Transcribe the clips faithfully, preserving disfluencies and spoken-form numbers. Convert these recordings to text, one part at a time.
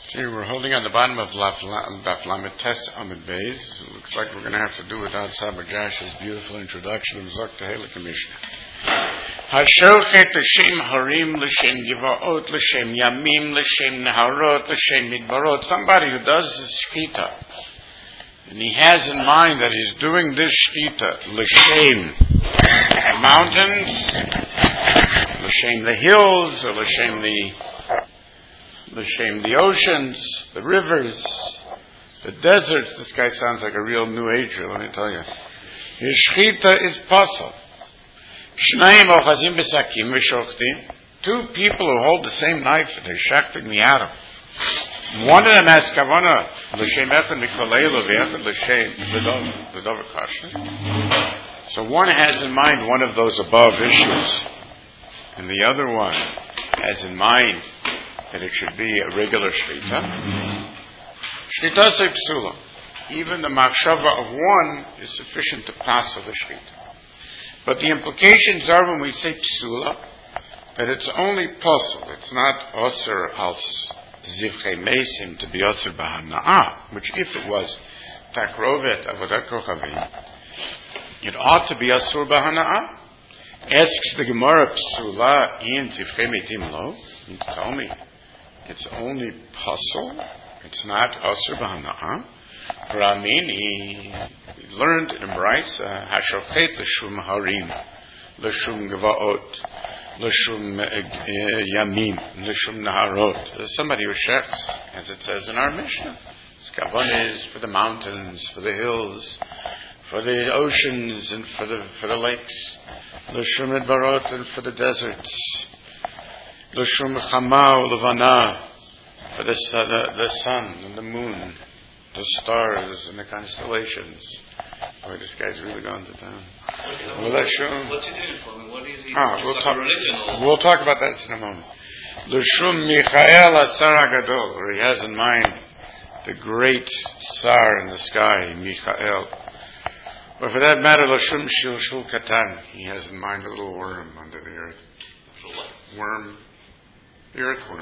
See, we're holding on the bottom of Daf Lamed Tes Amud Beis. Looks like we're going to have to do without Saber Jash's beautiful introduction of Zok Tehillah Commissioner. Hashochet l'shem harim l'shem givaot l'shem yamim l'shem neharot l'shem midbarot. Somebody who does this shchita, and he has in mind that he's doing this shchita l'shem mountains, l'shem the hills, or l'shem the L'shem the oceans, the rivers, the deserts. This guy sounds like a real New Ager, let me tell you. His shchita is pasul. Shnayim ochazim b'sakim v'shochtim. Two people who hold the same knife, they're shachting the atom. One of them has kavana l'shem echad mikoleilu v'echad l'shem l'dover kashna. So one has in mind one of those above issues, and the other one has in mind that it should be a regular shchita. Shchita se psula. Even the machshava of one is sufficient to pass the shchita. But the implications are when we say psula, that it's only pasul. It's not osir al zivchei mesim to be osir b'hana'ah, which if it was takrovet avodat kochavim, it ought to be osir b'hana'ah. Asks the Gemara psula in zivchei meitim lo. You tell me. It's only pasul. It's not asur b'hana'ah. Ramini, we learned in Braisa, hashochet l'shum harim, l'shum gvaot, l'shum yamim, l'shum naharot. There's somebody who shechs, as it says in our Mishnah. Kavan is for the mountains, for the hills, for the oceans, and for the for the lakes. L'shum edbarot, and for the deserts. L'shum chama u'levana, for the, the the sun and the moon, the stars and the constellations. Boy, this guy's really gone to town. What's he doing for me? What is he? Ah, we'll talk. Religion, we'll talk about that in a moment. L'shum Michael Asar Gadol, where he has in mind the great star in the sky, Michael. But for that matter, L'shum Shilshul Katan, he has in mind a little worm under the earth. Worm. The earthworm.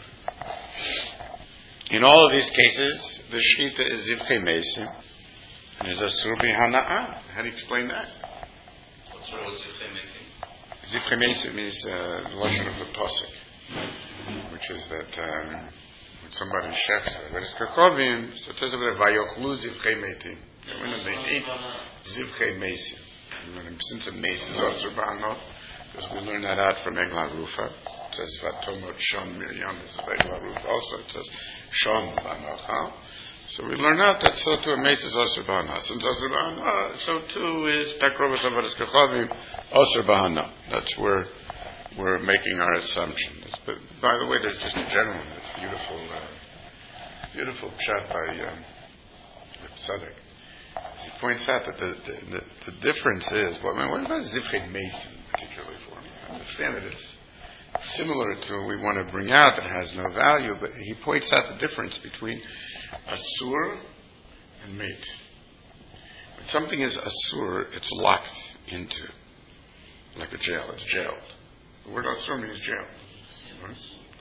In all of these cases, the shchita is zivchei mesim and is asur b'hana'ah. How do you explain that? What's wrong with zivchei mesim? Zivchei mesim is uh, the lashon of the pasuk, which is that um, when somebody shechs but it's kachovim, so it says over there vayochlu zivchei metim. When they eat zivchei mesim, since a mesim is asur b'hana'ah, because we learn that out from Eglah Rufa. It says Vatomot Shon Miriam. This is Eglah Rufa. Also, it says Shon Banocha. So we learn out that so too a mace is Osir Bahana. Since Osir Bahana, so too is Takrovat Avadas Kachavim Osir Bahana. That's where we're making our assumptions. But by the way, there's just a gentleman, this beautiful, uh, beautiful pshat by um, Tzaddik. He points out that the the, the, the difference is, well, I mean, what about Zivchei Mason particularly for me? I understand that it's similar to what we want to bring out that has no value, but he points out the difference between asur and mate. When something is asur, it's locked into, like a jail. It's jailed. The word asur means jail. Right?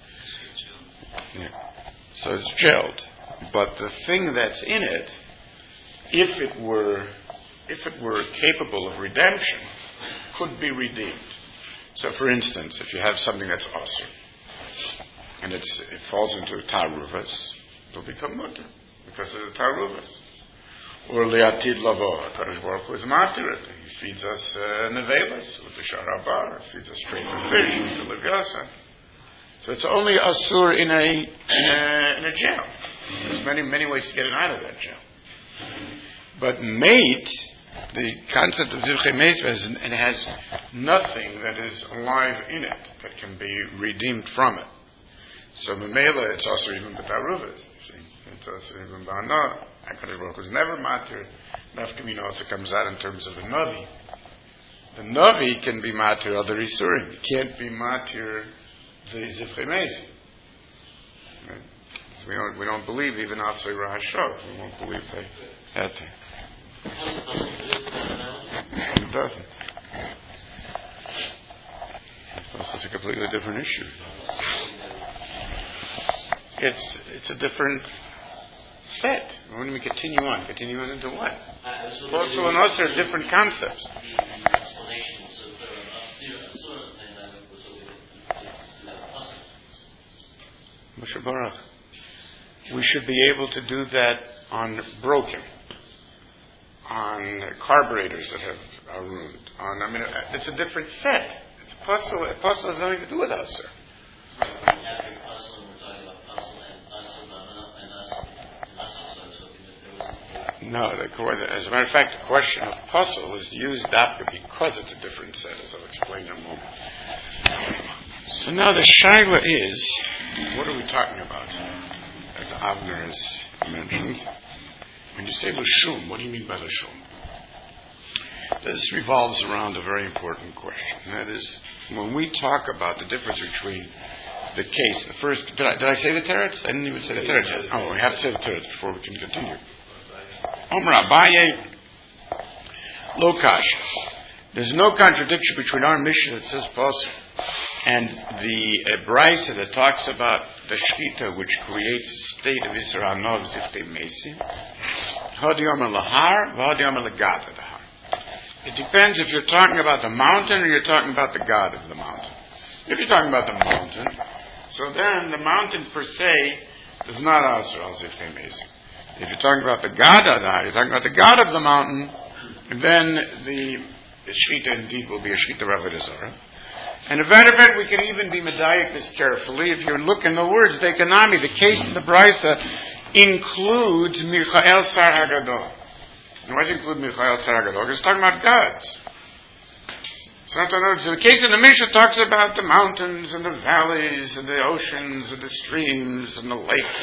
Yeah. So it's jailed. But the thing that's in it, if it were, if it were capable of redemption, could be redeemed. So, for instance, if you have something that's asur, and it's, it falls into taruvas, it'll become mutter because of the taruvas. Or liatid lavo, HaKadosh Baruch Hu is matir it. He feeds us uh, nevelas with the sharabar, feeds us straight with fish, with the levyasa. So it's only asur in a in a, in a jail. There's many many ways to get it out of that jail. But mate, the concept of zivchei mesim, and it has nothing that is alive in it that can be redeemed from it. So memela, it's also even b'taruvas. It's also even b'hana'ah. HaKadosh Baruch Hu is never matir. Nafkamina also comes out in terms of a navi. The navi can be matir other isurim. It can't be matir the zivchei mesim. Right? So we don't we don't believe even after Rahashot. We won't believe they had to. It doesn't. That's a completely different issue. it's it's a different set. When do we continue on? Continue on into what? Posel and Osir are different concepts. Moshe Baruch, we should be able to do that on broken, on carburetors that have are ruined. On I mean, it's a different set. It's Posel. Posel has nothing to do with Osir. No, the, as a matter of fact, the question of puzzle is used after because it's a different set, as I'll explain in a moment. So now the shaila is, what are we talking about? As Avner has mentioned, when you say l'shum, what do you mean by l'shum? This revolves around a very important question. And that is, when we talk about the difference between the case, the first, did I, did I say the teretz? I didn't even say the teretz yet. Oh, we have to say the teretz before we can continue. Omer Abaye, Lokash. There's no contradiction between our mission that says Posel and the uh, Brisa that talks about the Shechita, which creates a state of Yisra Nov Ziftei Mesim. Hodiyom Lahar, Hodiyom Lagad Har. It depends if you're talking about the mountain or you're talking about the God of the mountain. If you're talking about the mountain, so then the mountain per se is not Asr al Ziftei Mesim. If you're talking about the God of the you're talking about the God of the mountain, then the, the Shechita indeed will be a Shechita Avodah Zarah. And if matter of fact, we can even be medayik this carefully. If you look in the words, Dekanami, the case in the Brisa includes Michael Sar Hagadol. And why does it include Michael Sar Hagadol? Because it's talking about gods. So the case in the Mishnah talks about the mountains and the valleys and the oceans and the streams and the lakes.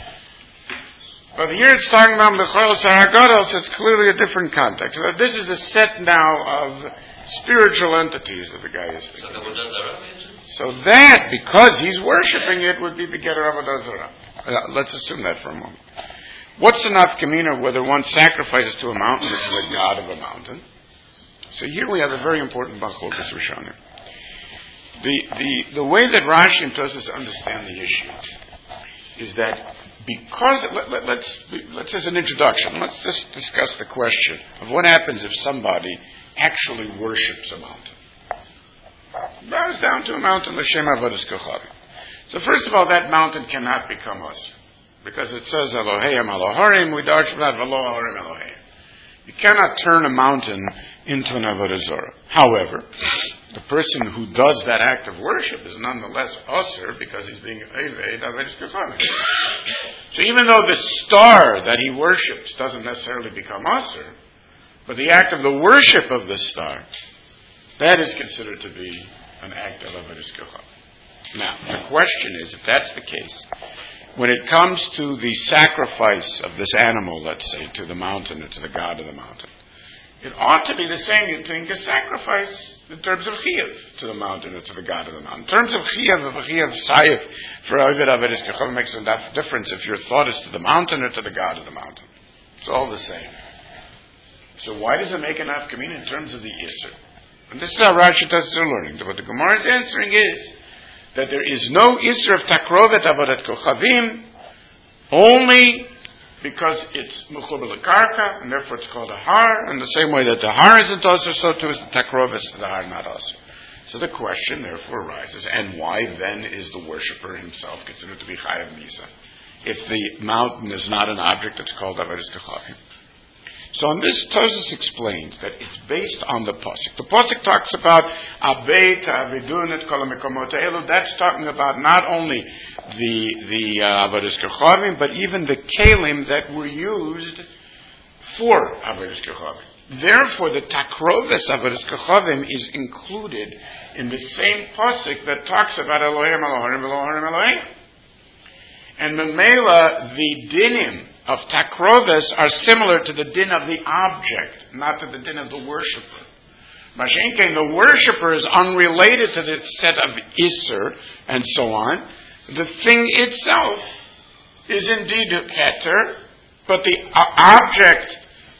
But here it's talking about Michael Saragadol, so it's clearly a different context. So this is a set now of spiritual entities that the guy is thinking. So that, because he's worshipping it, would be Begetter Avodah Zarah. Uh, let's assume that for a moment. What's the nafkamina whether one sacrifices to a mountain or to the god of a mountain? So here we have a very important Bachlokas Rishonim. The, the, the way that Rashi and Tosfos understand the issue is that because, let, let, let's, let's, as an introduction, let's just discuss the question of what happens if somebody actually worships a mountain. Bows down to a mountain, l'shem avodas kochavim. So first of all, that mountain cannot become us. Because it says, Elohim Eloharim, we darshan that, V'lo Elohim Elohim. You cannot turn a mountain into an avodah zarah. However, the person who does that act of worship is nonetheless usher because he's being eved avodas kochavim. So even though the star that he worships doesn't necessarily become usher, but the act of the worship of the star, that is considered to be an act of avodas kochavim. Now, the question is, if that's the case, when it comes to the sacrifice of this animal, let's say, to the mountain or to the god of the mountain, it ought to be the same. You think a sacrifice in terms of chiyuv to the mountain or to the god of the mountain. In terms of chiyuv, of chiyuv sayif for Ovid Avodas Kochavim makes a difference if your thought is to the mountain or to the god of the mountain. It's all the same. So why does it make an afkamina in terms of the Isser? And this is how Rashi does their learning. What the Gemara is answering is that there is no Isser of takrovet avodat kochavim only because it's Mechuber L'Karka, and therefore it's called a Har, in the same way that the Har isn't Osir, so too is the Takrovis, the Har not Osir. So the question therefore arises, and why then is the worshipper himself considered to be Chayav Misa? If the mountain is not an object that's called Avodas Kochavim. So on this, Tosfos explains that it's based on the Pasuk. The Pasuk talks about Abei Ta'avidun et Kol HaMekomot Ha'elu. That's talking about not only the the Avodas Kochavim, but even the Kelim that were used for Avodas Kochavim. Therefore, the Takrovis Avodas Kochavim is included in the same Pasuk that talks about Elohim, Elohim, Elohim, Elohim. And Memela, the dinim of Takrovis are similar to the din of the object, not to the din of the worshipper. Mashenkein, the worshipper is unrelated to the set of Isser and so on. The thing itself is indeed Heter, but the object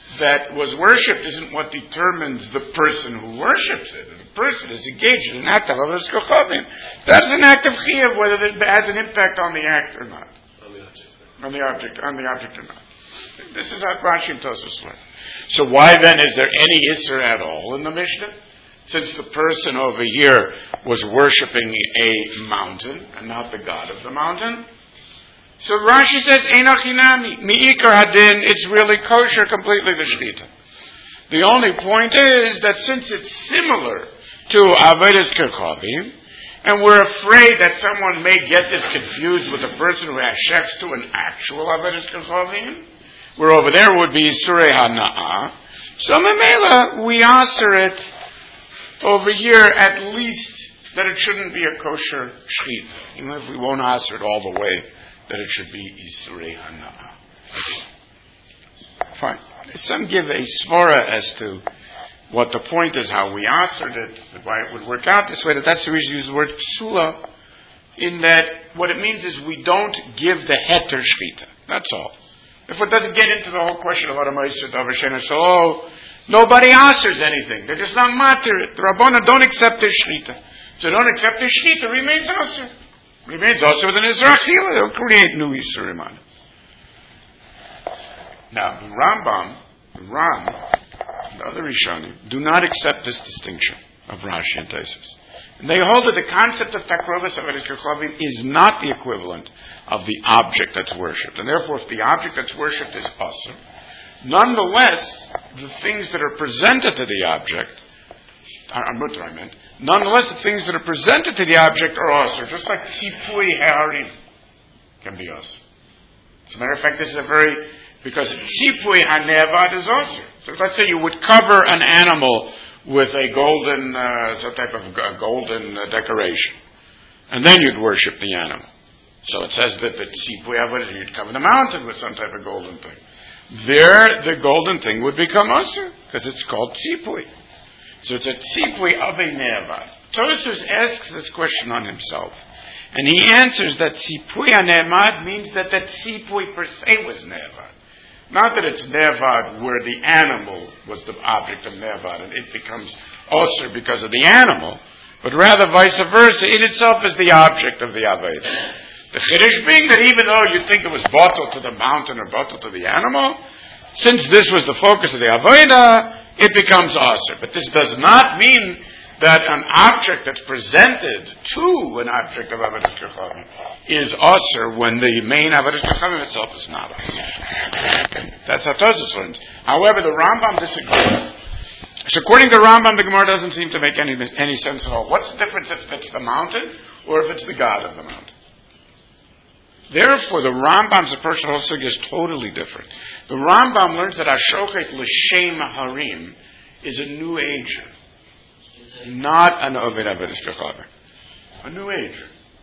that was worshipped isn't what determines the person who worships it. The person is engaged in an act of Avodas Kochavim. That's an act of Chiyuv, whether it has an impact on the act or not. On the object. On the object, on the object or not. This is how Rashi and Tosfos learn. So why then is there any Isser at all in the Mishnah? Since the person over here was worshipping a mountain and not the god of the mountain. So Rashi says, Einach Hinami, Mi'ikar Hadin, it's really kosher completely the Shechita. The only point is that since it's similar to Avodas Kochavim, and we're afraid that someone may get this confused with a person who has chefs to an actual Avodas Kochavim, where over there would be Surei Hana'ah, so Memela, we answer it over here at least that it shouldn't be a kosher Shechita, even if we won't answer it all the way that it should be Isurei Hana'ah. Fine. Some give a svara as to what the point is, how we answered it, why it would work out this way, that that's the reason we use the word psula, in that what it means is we don't give the heter shchita. That's all. If it doesn't get into the whole question of Adamaiser, Davashena, so, oh, nobody answers anything. They're just not matter it. The Rabbana don't accept their shchita. So don't accept their shchita, remains answer. Remains also with an Israchila. They'll create new Yisurim on it. Now, the Rambam, the Ram, the other Rishonim, do not accept this distinction of Rashi and Tosfos. And they hold that the concept of Takrovas Avodas Kochavim is not the equivalent of the object that's worshipped. And therefore, if the object that's worshipped is Asur, nonetheless, the things that are presented to the object, are mutter, I meant, nonetheless, the things that are presented to the object are Asur, just like Tzipui Ha'arim can be Asur. As a matter of fact, this is a very, because Tzipui HaNevad is Asur. So let's say you would cover an animal with a golden, uh, some type of g- golden uh, decoration. And then you'd worship the animal. So it says that the tzipui, you'd cover the mountain with some type of golden thing. There, the golden thing would become asur, because it's called tzipui. So it's a tzipui of a nevad. Tosfos asks this question on himself. And he answers that tzipui anemad means that the tzipui per se was nevad. Not that it's nevad where the animal was the object of nevad and it becomes osir because of the animal, but rather vice versa. It itself is the object of the aveda. The chiddush being that even though you think it was bottled to the mountain or bottled to the animal, since this was the focus of the aveda, it becomes osir. But this does not mean that an object that's presented to an object of Avodas Kochavim is osir when the main Avodas Kochavim itself is not osir. That's how Tosfos learns. However, the Rambam disagrees. So according to Rambam, the Gemara doesn't seem to make any any sense at all. What's the difference if it's the mountain or if it's the god of the mountain? Therefore, the Rambam's approach to the whole sugya is totally different. The Rambam learns that Ashochet L'Shem Harim is a new ager. Not an Oved Avodas Kochavim. A new ager.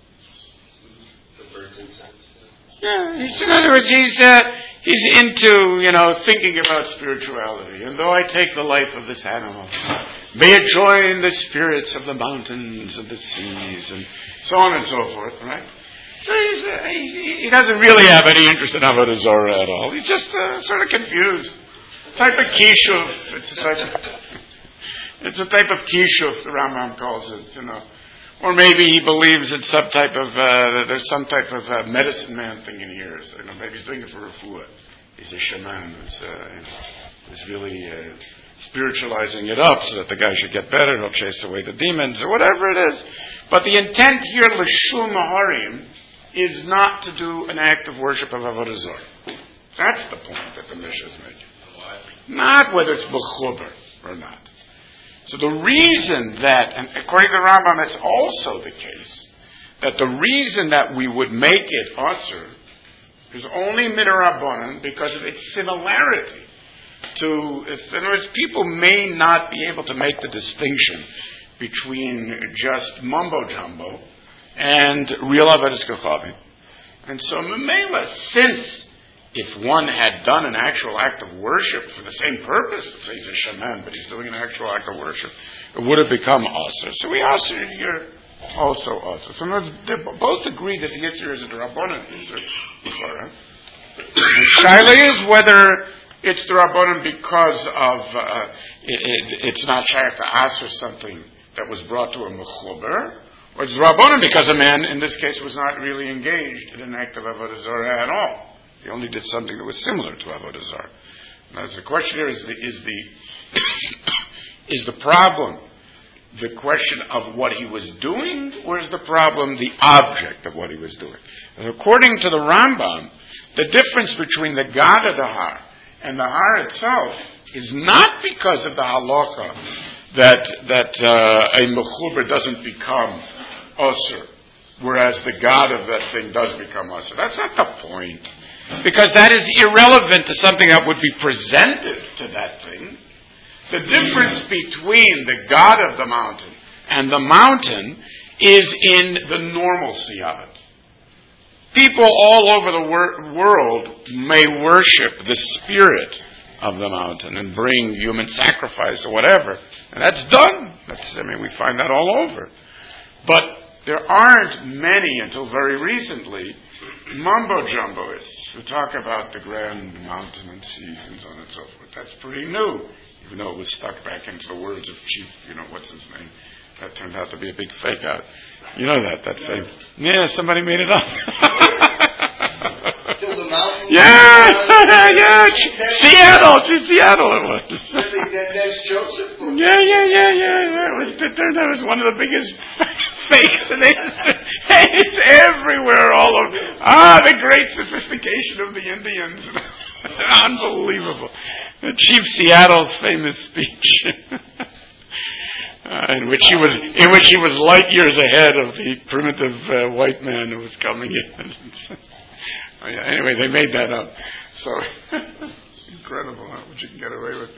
Yeah, he's, in other words, he's uh, he's into, you know, thinking about spirituality. And though I take the life of this animal, may it join the spirits of the mountains and the seas, and so on and so forth, right? So he's, uh, he, he doesn't really have any interest in Avodah Zorah at all. He's just uh, sort of confused. Type of kishuv. It's a type of... It's a type of kishuf, the Rambam calls it, you know. Or maybe he believes it's some type of, uh, there's some type of uh, medicine man thing in here. So, you know, maybe he's doing it for refuah. He's a shaman who's, uh, you know, who's really uh, spiritualizing it up so that the guy should get better, he'll chase away the demons, or whatever it is. But the intent here, l'shum harim, is not to do an act of worship of Avodah Zorah. That's the point that the Mishnah is making. Not whether it's b'chuber or not. So the reason that, and according to the Rambam, it's also the case, that the reason that we would make it asur is only midrabanan because of its similarity to, in other words, people may not be able to make the distinction between just mumbo jumbo and real Avodas Kochavim. And so Memela, since if one had done an actual act of worship for the same purpose, say he's a shaman, but he's doing an actual act of worship, it would have become asur. So we asur here also asur. So they both agree that the Yitzhar is a Rabbanan Yitzhar. The shaila is whether it's the Rabbanon because of, uh, it, it, it's not shaykh to answer something that was brought to a mechuber, or it's the Rabbanon because a man, in this case, was not really engaged in an act of Avodah Zarah at all. He only did something that was similar to Avodah Zarah. Now, the question here is the, is the, is the problem the question of what he was doing, or is the problem the object of what he was doing? And according to the Rambam, the difference between the God of the Har and the Har itself is not because of the halacha that that uh, a mechuber doesn't become osir, whereas the God of that thing does become osir. That's not the point, because that is irrelevant to something that would be presented to that thing. The difference between the God of the mountain and the mountain is in the normalcy of it. People all over the wor- world may worship the spirit of the mountain and bring human sacrifice or whatever. And that's done. That's, I mean, we find that all over. But there aren't many, until very recently, mumbo-jumboists who talk about the grand mountain and seas and so on and so forth. That's pretty new. Even though it was stuck back into the words of Chief, you know, what's his name? That turned out to be a big fake out. You know that, that fake. Yeah, somebody made it up. yeah, yeah, Seattle, to Seattle it was. That's Joseph. Yeah, yeah, yeah, yeah, yeah. It was, it turned out it was one of the biggest fakes. And it's everywhere, all over. Ah, the great sophistication of the Indians. Unbelievable. Chief Seattle's famous speech, uh, in which he was in which he was light years ahead of the primitive uh, white man who was coming in. Oh, yeah, anyway, they made that up. So incredible, huh, what you can get away with. No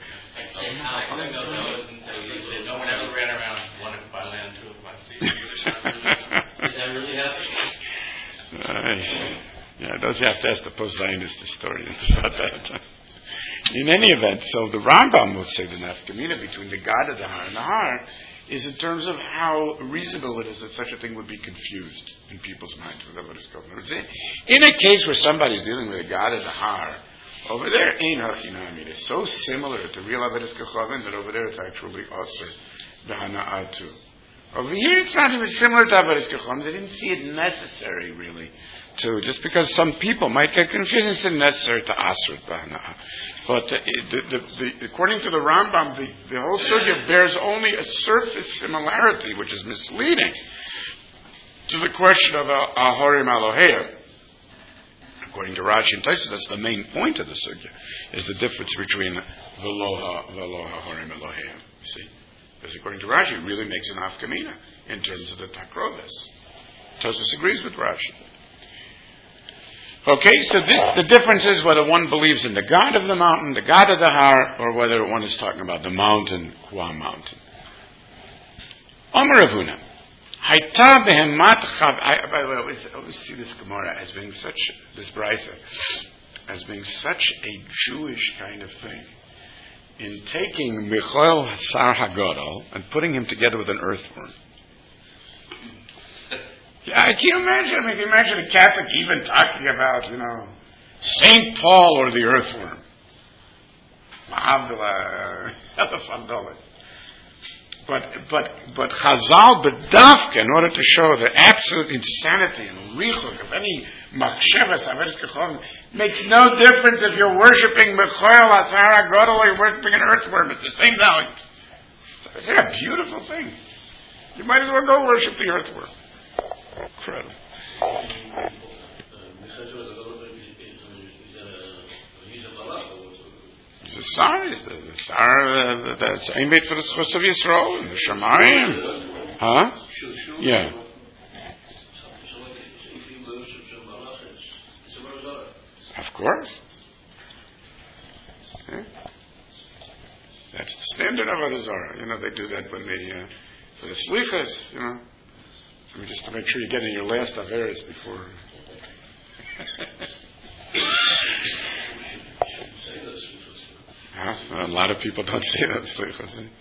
one ever ran around wanted to buy land to buy seeds. Did that really happen? Uh, yeah, those you have to ask the post-Zionist historians about that. In any event, so the Rambam will say the nafkamina between the God of the Har and the Har is in terms of how reasonable it is that such a thing would be confused in people's minds with what is going on. In a case where somebody's dealing with the God of the Har, over there, Ein Hachinami, it's so similar to real Avodas Kechavim that over there it's actually Aser, the Hana'atu. Over here it's not even similar to Avodas Kechavim. They didn't see it necessary, really, to, just because some people might get confused, it's necessary to Asr Bahana'a. But uh, the, the, the, according to the Rambam, the, the whole sugya bears only a surface similarity, which is misleading, to the question of Ahorim Eloheim. According to Rashi and Tosfos, that's the main point of the sugya, is the difference between Veloha, Veloha, Ahorim Eloheim. You see? Because according to Rashi, it really makes an afkamina in terms of the takrovis. Tosfos agrees with Rashi. Okay, so this, the difference is whether one believes in the God of the mountain, the God of the Har, or whether one is talking about the mountain, Kwa mountain. Omer Avuna. Haita behemat chav. By the way, I always, I always see this Gemara as being such, this Brisa, as being such a Jewish kind of thing. In taking Michoel Sar Hagadol and putting him together with an earthworm. Yeah, can you imagine? I mean, can you imagine a Catholic even talking about, you know, Saint Paul or the earthworm? Mahavdala, But but but Chazal bedavka, in order to show the absolute insanity and richuk of any machshavas Avodas Kechavim, makes no difference if you're worshiping Michoel Asar HaGadol or you're worshiping an earthworm. It's the same value. Isn't that a beautiful thing? You might as well go worship the earthworm. Incredible. The Sar is the, the Sar that's aimed for the Schus of Yisrael and the Shemayim. Huh? Yeah. Of course. Yeah. That's the standard of Avodah Zarah. You know, they do that when they, uh, for the Slichas, you know. I mean, just to make sure you're getting your last Averis before. Huh? A lot of people don't say that Slichas. Eh?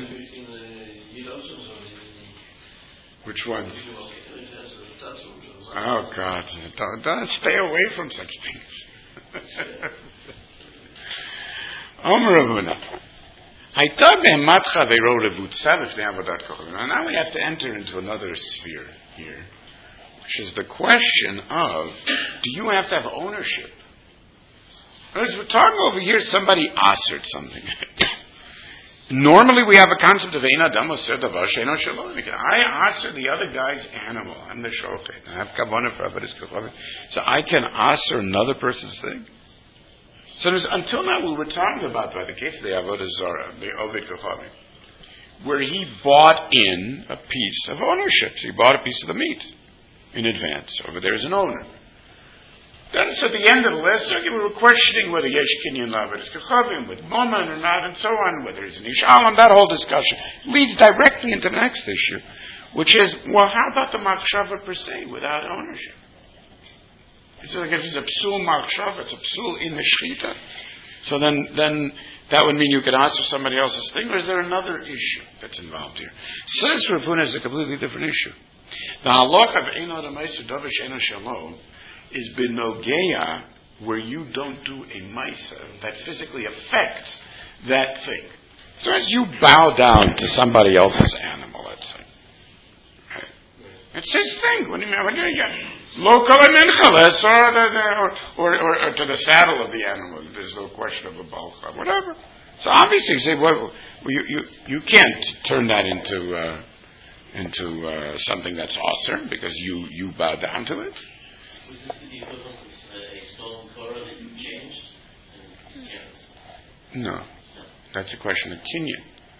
Which ones? Oh God! Don't, don't stay away from such things. Omer Ravuna. Now we have to enter into another sphere here, which is the question of: do you have to have ownership? As we're talking over here, somebody asserted something. Normally, we have a concept of ein adam aser davar she'eino shelo. I aser the other guy's animal. I'm the shofet. I have kavanah for avodas kochavim. So I can aser another person's thing. So until now, we were talking about by the case of the avodah zara, the ovid kochavim, where he bought in a piece of ownership. So he bought a piece of the meat in advance. Over there is an owner. Then, so at the end of the last circuit, we were questioning whether yesh kinyan la'avodas kochavim with moman or not, and so on, whether it's an ishalam. That whole discussion leads directly into the next issue, which is, well, how about the machshava per se without ownership? It's like if it's a psul machshava, it's a psul in the shchita. So then, then that would mean you could answer somebody else's thing, or is there another issue that's involved here? Says Rav Huna is a completely different issue. The halach of ein adam aser davar she'eino shelo is benogeya, where you don't do a maisa that physically affects that thing. So as you bow down to somebody else's animal, let's say, right? It's his thing. When you when you local or or or to the saddle of the animal, there's no question of a balcha, whatever. So obviously, you say, well, you you you can't turn that into uh, into uh, something that's awesome because you you bow down to it. Was this the equivalent of a stolen Torah that you changed? And no. no, that's a question of kinyan.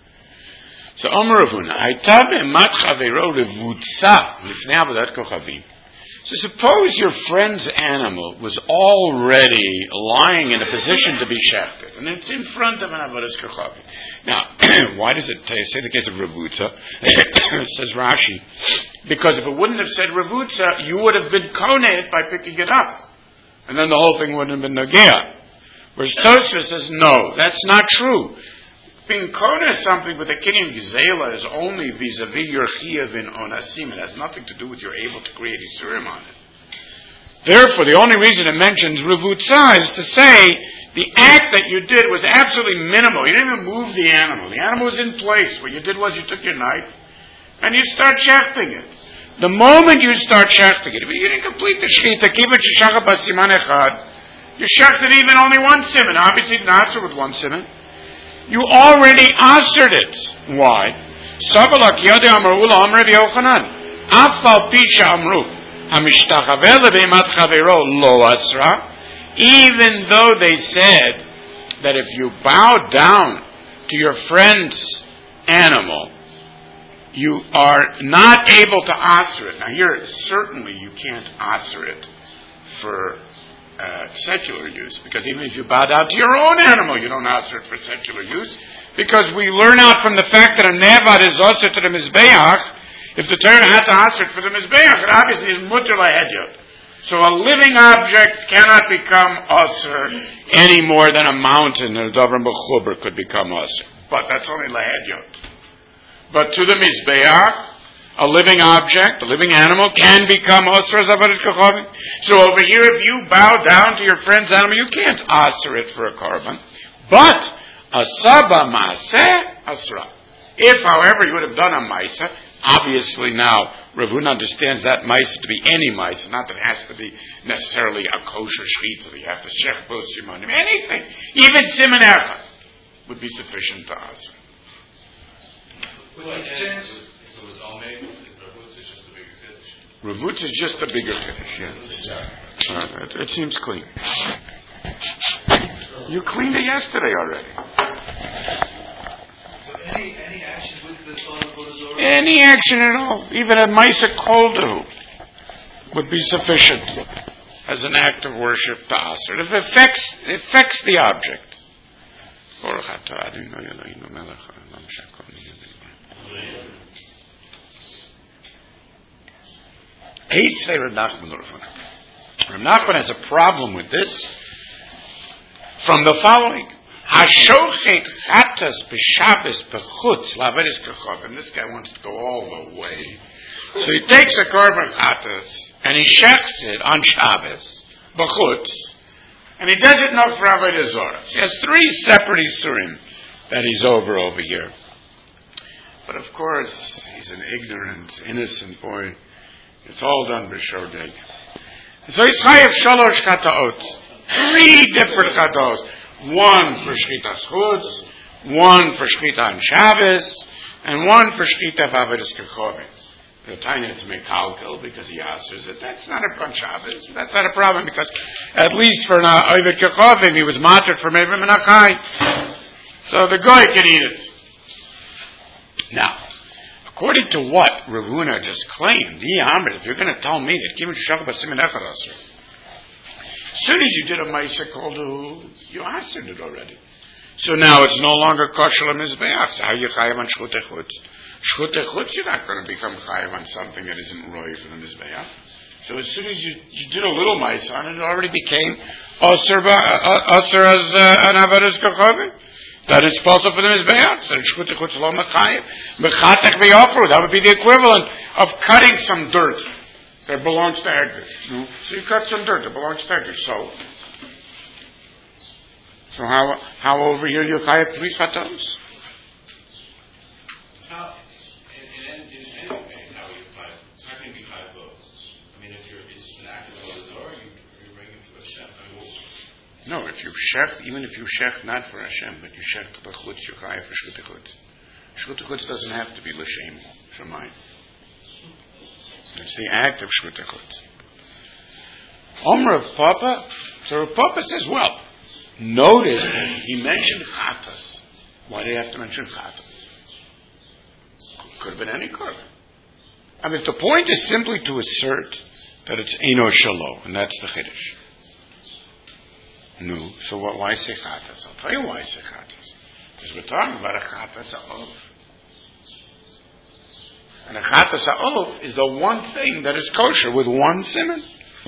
So, Omer Ravuna, Hayta be'emat chavero levutza lifnei avodat kochavim. So, suppose your friend's animal was already lying in a position to be shechted, and it's in front of an avodas kochavim. Now, why does it say the case of Ravutza? It says Rashi. Because if it wouldn't have said Ravutza, you would have been koneh by picking it up. And then the whole thing wouldn't have been Nagea. Whereas Tosfos says, no, that's not true. Being koneh something with a kinyan gzela is only vis-a-vis your chiyav in onasim. It has nothing to do with you're able to create isurim on it. Therefore, the only reason it mentions Ravutza is to say the act that you did was absolutely minimal. You didn't even move the animal. The animal was in place. What you did was you took your knife and you start shafting it. The moment you start shafting it, if you didn't complete the shechita, keep it sheshachah basiman echad, you shafted even only one siman. Obviously, not answer with one siman. You already answered it. Why? Sabalak yade amru la amr Yochanan. Afal pisha amru hamishtachaveh lebeimat chavero lo asra. Even though they said that if you bow down to your friend's animal, you are not able to answer it. Now here, certainly you can't answer it for uh, secular use, because even if you bow down to your own animal, you don't answer it for secular use, because we learn out from the fact that a nevad is also to the mizbeach. If the Torah had to answer it for the mizbeach, it obviously is mutter lahedyot. So a living object cannot become usher any more than a mountain or a davar mechuber could become usher. But that's only lahedyot. But to the mizbeach, a living object, a living animal, can become usher as avodas kochavim. So over here, if you bow down to your friend's animal, you can't usher it for a korban. But asaba maaseh asra. If, however, you would have done a maisa, obviously now Rav Huna understands that maisa to be any maisa, not that it has to be necessarily a kosher shechita. You have to shech both simanim. Anything, even siman echad, would be sufficient to answer. Well, and if it was Omeid, Ravutza is just a bigger kiddush. Ravutza is just a bigger kiddush, yeah. Uh, it, it seems clean. You cleaned it yesterday already. So any any action with the Torah Avodah Any action at all, even a Maisa Koldu, would be sufficient as an act of worship to Aser. If it affects, it affects the object. Rav Nachman has a problem with this from the following. Hashochet chatas b'Shabbos b'chutz la'avodas kochavim. This guy wants to go all the way. So he takes a korban chatas and he shechs it on Shabbos, b'chutz, and he does it not for Avodah Zarah. He has three separate isurim that he's over over here. But of course, he's an ignorant, innocent boy. It's all done b'shor day. So he's chayav shalosh chataot, three different chataot. One for shchitas chutz, one for shchita on Shabbos, and one for shchita v'avodas kechovim. The tiny it's mekalkel because he answers it. That's not a on Shabbos. That's not a problem because at least for an oived kechovim he was matered for mevim and achai. So the guy can eat it. Now, according to what Rav Huna just claimed, if you're going to tell me that Kivin Shachar B'Simen Echad Asur, as soon as you did a Maisa called you answered it already. So now it's no longer kosher l'mizbeach. So how you chayav on shchut echutz? Shchut echutz, you're not going to become chayav on something that isn't roy for the mizbeach. So as soon as you, you did a little Maisa on it, it already became Asur as an Avodas Kechovim. That is possible for the Mizbeach. So shchut echutz lo mechayev. Mechatech v'yofru. That would be the equivalent of cutting some dirt that belongs to Hegdish. No? So you cut some dirt that belongs to Hegdish. So, so how how over here you chayev three chatos? How in, in, in any way how you chayev? How can you be chayev both? I mean, if you're it's an act of Avodah Zarah, you you bring it to Hashem. No, if you shech, even if you shech not for Hashem, but you shech to b'chutz, you chayev for shchut echutz. Shchut echutz doesn't have to be l'shem shemayim. It's the act of shchut echutz. Omer of Papa, so Rav Papa says, well, notice that he mentioned chatas. Why do you have to mention chatas? Could have been any korban. I mean, the point is simply to assert that it's Eino Shalo, and that's the Chiddush. No, so what, why say chatas? I'll tell you why I say chatas. Because we're talking about a chatas ha'olov. And a chatas ha'olov is the one thing that is kosher with one siman.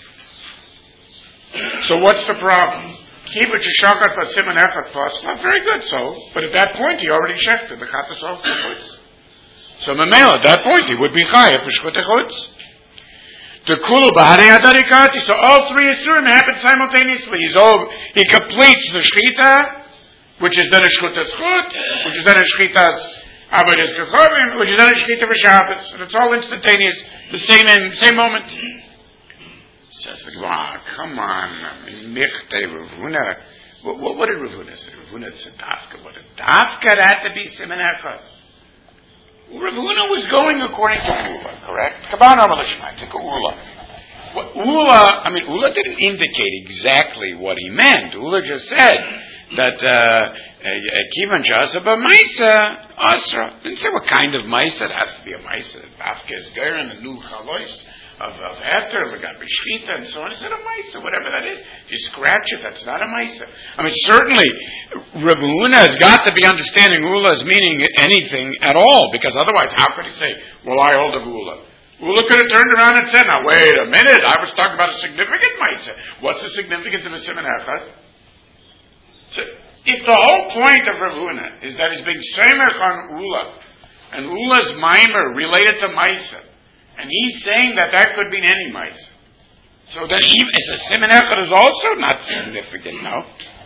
So what's the problem? Keep it sheshachar for siman echad plus. Not very good, so. But at that point, he already checked it. The chatas ha'olov. So Mamela, at that point, he would be chayav for shchut echutz. The kulu b'harei adarikati. So all three isurim happen simultaneously. He's all, he completes the shchita, which is then a shchut echutz, which is then a shchita's avodas kechovim, which is then a shchita for Shabbos. And it's all instantaneous, the same in same moment. Says the Gemara, come on, michtei Rav Huna. What, what, what did Rav Huna say? Rav Huna said dafka. What did dafka had to be siman echad? Rav Huna was going according to Ula, correct? Kabbalah Malishma, it's a Ula. What Ula, I mean, Ula didn't indicate exactly what he meant. Ula just said that Kivan Jasa Maisa Asra. Didn't say what kind of Maisa. It has to be a Maisa. Dafka is Gerim and Nu Chalois of Heter, Legat B'Shchita, and so on. He said a Maisa, whatever that is. You scratch it, that's not a Maisa. I mean, certainly, Rav Huna has got to be understanding Ula as meaning anything at all, because otherwise, how could he say, well, I hold of Ula? Ula could have turned around and said, now, wait a minute, I was talking about a significant Maisa. What's the significance of a Siman Echad? So, if the whole point of Rav Huna is that he's being Semech on Ula, and Ula's Maimer related to Maisa, and he's saying that that could be any Maisa, so then even as a Siman Echad is also not significant, no?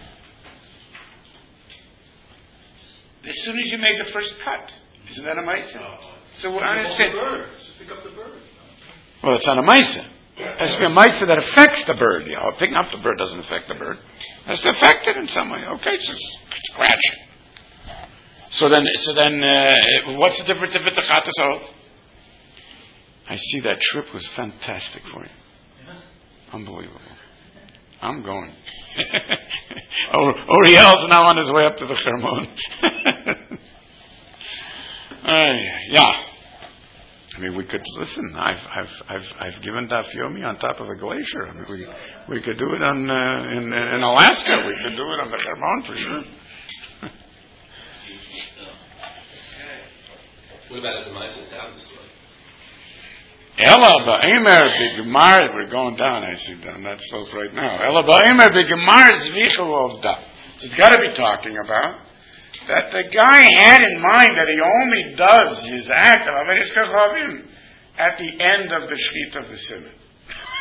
As soon as you make the first cut, isn't that a Maisa? So what I understand. Pick up the bird. Well, it's not a Maisa. It has to be a Maisa that affects the bird. You know, picking up the bird doesn't affect the bird. It has to affect it in some way. Okay, so scratch it. So then, so then, uh, what's the difference if it's a chatas ha'olov? I see that trip was fantastic for you. Yeah. Unbelievable. I'm going. Uriel's now on his way up to the Hermon. uh, yeah. I mean, we could listen. I've I've I've I've given Daf Yomi on top of a glacier. I mean, we we could do it on uh, in in Alaska. We could do it on the Hermon for sure. What about as a Maisa down the slope? Ella ba'emer b'gemar, we're going down, I see, down that slope right now. Ella ba'emer b'gemar zvichu ovda. It's got to be talking about that the guy had in mind that he only does his act of Avodas Kechovim at the end of the Shechita of the Siman.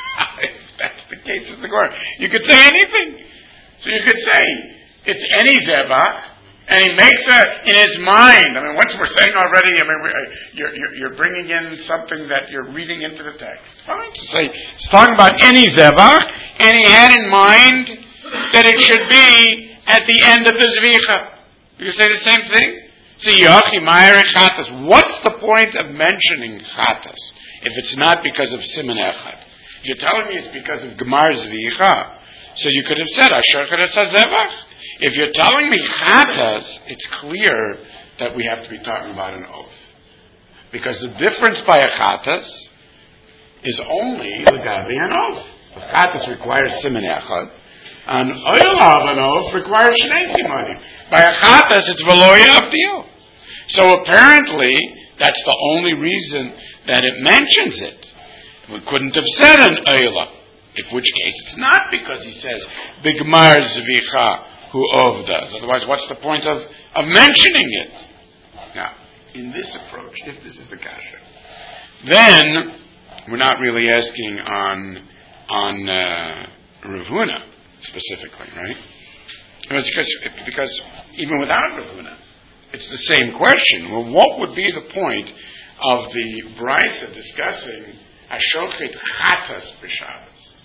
That's the case of the Gemara. You could say anything. So you could say it's any zebach, and he makes a in his mind. I mean, once we're saying already, I mean, we're, you're, you're you're bringing in something that you're reading into the text. Fine. To say it's talking about any zebach, and he had in mind that it should be at the end of the zvicha. You say the same thing. See, Yochi Meir Chatas. What's the point of mentioning Chatas if it's not because of Siman Echad? You're telling me it's because of Gemar Zvicha. So you could have said, Asher Chatas HaZevach. If you're telling me Chatas, it's clear that we have to be talking about an oath. Because the difference by a Chatas is only L'gabi an oath. If Chatas requires Siman Echad, an oil of an oath requires Shnei Simanim. By a Chatas, it's V'lo Yavdil. So apparently, that's the only reason that it mentions it. We couldn't have said an oila. In which case, it's not because he says, Bigmar Zvicha hu ovda. Otherwise, what's the point of, of mentioning it? Now, in this approach, if this is the kasha, then we're not really asking on on uh, Rav Huna specifically, right? It's because, because even without Rav Huna, it's the same question. Well, what would be the point of the Brisa discussing Ashochet Chatas b'Shabbos?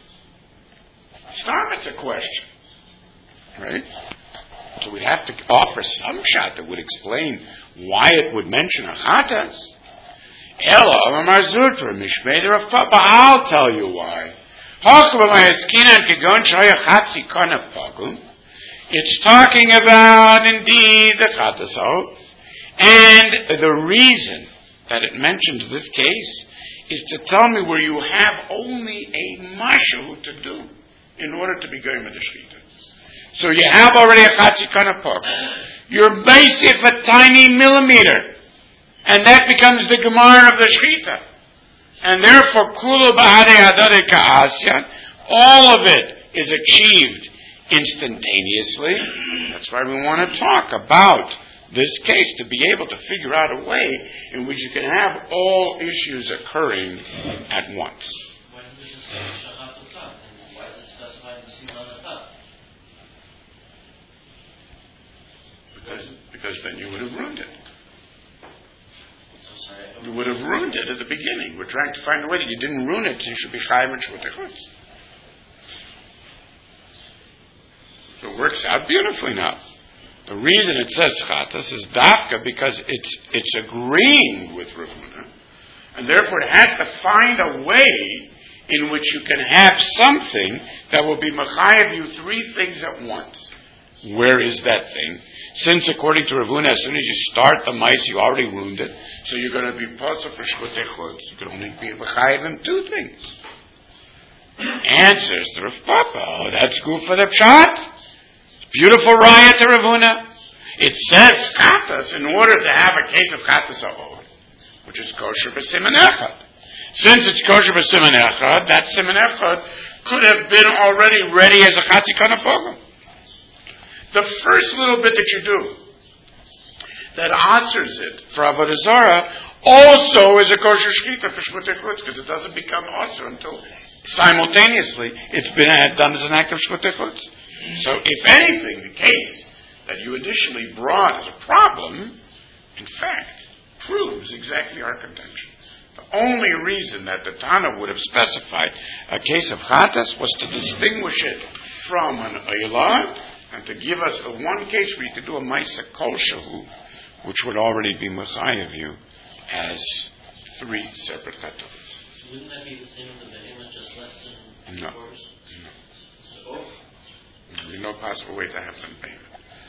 Stop, it's a question. Right? So we'd have to offer some shot that would explain why it would mention a Chatas. Ella, Amar Zutra, Mishmeder of Papa, I'll tell you why. It's talking about, indeed, the Chatas oath. And the reason that it mentions this case is to tell me where you have only a mashu to do in order to be going with the shechita. So you have already a chatzi kanapok. You're basic a tiny millimeter, and that becomes the gemara of the shechita. And therefore, kulu b'hadei hadare ka'asyan, all of it is achieved instantaneously. That's why we want to talk about this case, to be able to figure out a way in which you can have all issues occurring at once. Why does it say Shachat Utam? And why is it specified in Siman Utam? Because, because then you would have ruined it. I'm sorry. You would have ruined it at the beginning. We're trying to find a way that you didn't ruin it, so you should be chayim and shvutei chutz. So it works out beautifully now. The reason it says Chatas is dafka because it's it's agreeing with Rav Huna, and therefore it has to find a way in which you can have something that will be mechayev you three things at once. Where is that thing? Since according to Rav Huna, as soon as you start the mice, you already ruined it, so you're going to be pasuk for shvutei chutz. You can only be mechayev in two things. Answers to Rav Papa. Oh, that's good for the pshat. Beautiful raya to Rav Huna. It says Chatas in order to have a case of Chatas Ha'od, which is kosher b'siman echad. Since it's kosher b'siman echad, that siman echad could have been already ready as a chatzi kanapogam. The first little bit that you do that answers it for Avodah Zarah also is a kosher shechita for shvutei chutz, because it doesn't become asur until simultaneously it's been done as an act of shvutei chutz. So, if anything, the case that you initially brought as a problem, in fact, proves exactly our contention. The only reason that the Tana would have specified a case of Chatas was to distinguish it from an Eilah, and to give us the one case where you could do a Maisa Kol Shahu, which would already be Mechayev you as three separate Chatos. Wouldn't that be the same as the Behemah, just less than No. fours? No. So, There's no possible way to have them pay.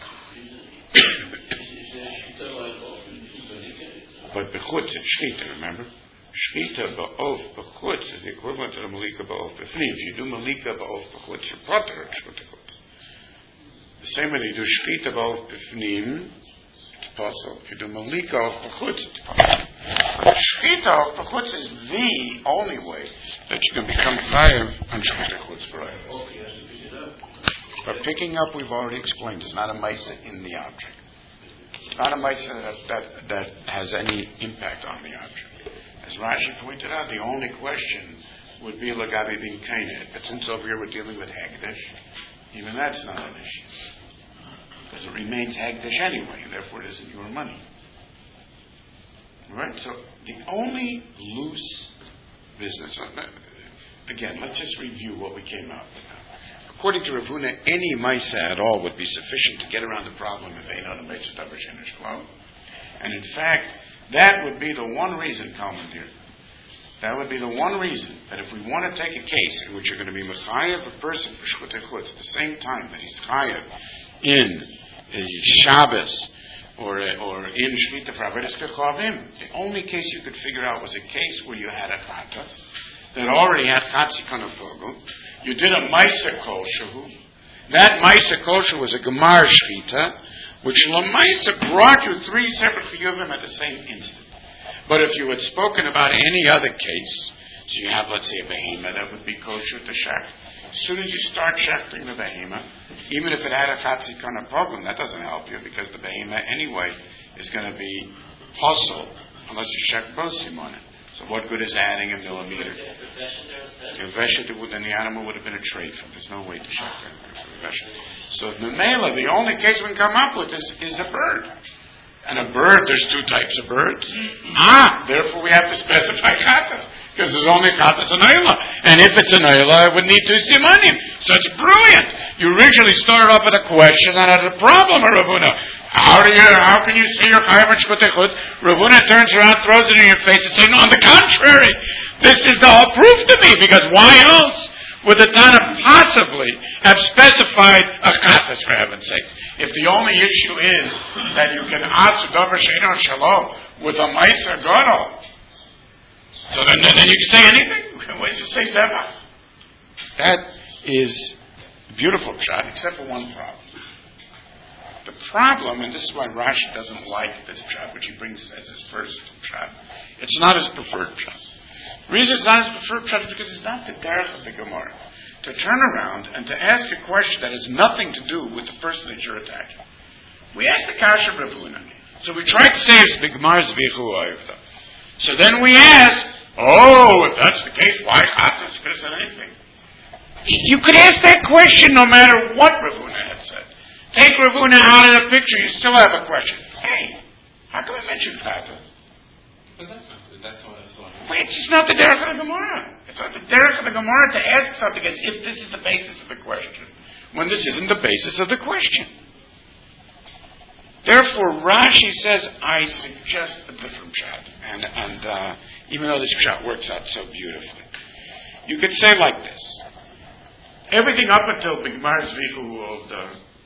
But bechutz, it's shchita, remember? Shchita ba'of bechutz is the equivalent to the malika ba'of b'fnim. If you do malika ba'of bechutz, you're potter at shchita chutz. The same way you do shchita ba'of b'fnim, it's possible. If you do malika ba'of bechutz, it's possible. Shchita ba'of bechutz is the only way that you can become chayav on shchita chutz forever. But picking up, we've already explained, is not a maisa in the object. It's not a maisa that, that, that has any impact on the object. As Rashi pointed out, the only question would be Lagabi bin Kainit. But since over here we're dealing with Hagdish, even that's not an issue. Because it remains Hagdish anyway, and therefore it isn't your money. Right? So the only loose business, again, let's just review what we came out with. According to Rav Huna, any Maisa at all would be sufficient to get around the problem of Einon and Maisa Davar Shein Shalom. And in fact, that would be the one reason, Kalman here, that would be the one reason that if we want to take a case in which you're going to be Mechayev a person for Shchutei Chutz at the same time that he's Chayev in a Shabbos or, a, or in Shvita for Averis Kechavim, the only case you could figure out was a case where you had a Chatas that already had Chatzikon of Pogel. You did a Maisa Kolshahu. That Maisa Kolshahu was a Gemar Shvita, which Lamaisa brought you three separate Chiyuvim at the same instant. But if you had spoken about any other case, so you have, let's say, a Behema that would be kosher to shech. As soon as you start shechting the Behema, even if it had a Chatzikon problem, that doesn't help you because the Behema anyway is going to be hustle unless you shech bosim on it. So what good is adding a millimeter? If Veshet, then the animal would have been a trade from. There's no way to shech Veshet. So the Mela, the only case we can come up with is, is a bird. And a bird, there's two types of birds. Ah, therefore we have to specify Chatas. Because there's only Chatas and Ayla. And if it's an Ayla, it would need two Simanim. So it's brilliant. You originally started off with a question and had a problem, Rav Huna. How do you, how can you say you're Chayav Shchutei Chutz? Rav Huna turns around, throws it in your face and says, no, on the contrary. This is the whole proof to me. Because why else would the Tana possibly have specified a Chatas, for heaven's sake? If the only issue is that you can ask Davar Shein Shalom with a Maisa Gadol, so then, then you can say anything. Why did you say Zevach? That is a beautiful shot, except for one problem. The problem, and this is why Rashi doesn't like this shot, which he brings as his first shot, it's not his preferred shot. The reason it's not his preferred shot is because it's not the derech of the Gemara to turn around and to ask a question that has nothing to do with the person that you're attacking. We asked the Kasha Rav Huna. So we tried to say it's the Gemara's Vichu Ayuvda. So then we ask, oh, if that's the case, why Chatas could have said anything? You could ask that question no matter what Rav Huna had said. Take Rav Huna out of the picture, you still have a question. Hey, how come I mention Chatas? But that's not, that's what I thought. Wait, it's just not the derech of the Gemara. It's not the derech of the Gemara to ask something as if this is the basis of the question, when this isn't the basis of the question. Therefore, Rashi says, I suggest a different shot. And, and uh, even though this shot works out so beautifully, you could say like this. Everything up until Bigmar's Vichu of the